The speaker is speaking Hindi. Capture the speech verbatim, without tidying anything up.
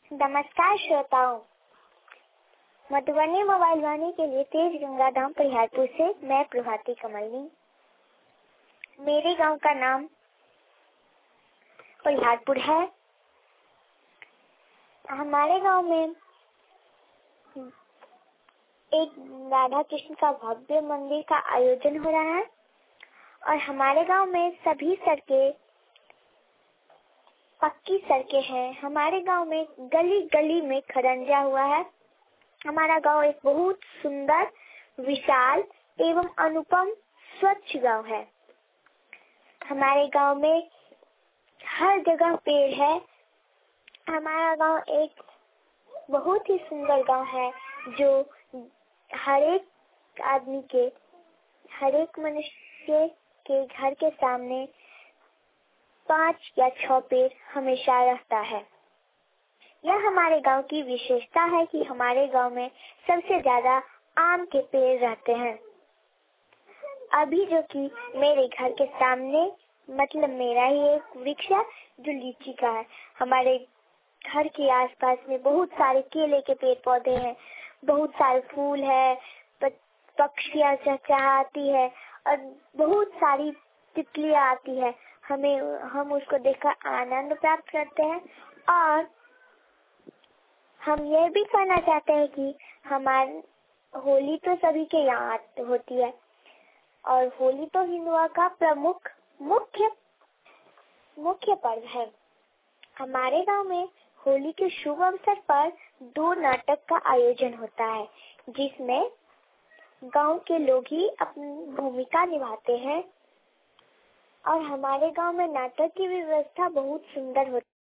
नमस्कार श्रोताओं, मधुबनी मोबाइल वाणी के लिए तेज गंगा धाम परिहारपुर से मैं प्रभाती कमलनी। मेरे गांव का नाम परिहारपुर है। हमारे गांव में एक राधा कृष्ण का भव्य मंदिर का आयोजन हो रहा है और हमारे गांव में सभी सड़कें पक्की सड़कें हैं। हमारे गांव में गली गली में खरंजा हुआ है। हमारा गांव एक बहुत सुंदर, विशाल एवं अनुपम स्वच्छ गांव है। हमारे गांव में हर जगह पेड़ है। हमारा गांव एक बहुत ही सुंदर गांव है जो हर एक आदमी के, हर एक मनुष्य के घर के सामने पांच या छह पेड़ हमेशा रहता है। यह हमारे गांव की विशेषता है कि हमारे गांव में सबसे ज्यादा आम के पेड़ रहते हैं। अभी जो कि मेरे घर के सामने, मतलब मेरा ही एक वृक्ष है जो लीची का है। हमारे घर के आसपास में बहुत सारे केले के पेड़ पौधे हैं, बहुत सारे फूल है, पक्षियां चहचहाती है और बहुत सारी तितलियां आती है। हमें हम उसको देखकर आनंद प्राप्त करते हैं। और हम यह भी कहना चाहते हैं कि हमारी होली तो सभी के यहाँ होती है और होली तो हिंदुओं का प्रमुख मुख्य मुख्य पर्व है। हमारे गांव में होली के शुभ अवसर पर दो नाटक का आयोजन होता है, जिसमें गांव के लोग ही अपनी भूमिका निभाते हैं और हमारे गांव में नाटक की व्यवस्था बहुत सुंदर होती है।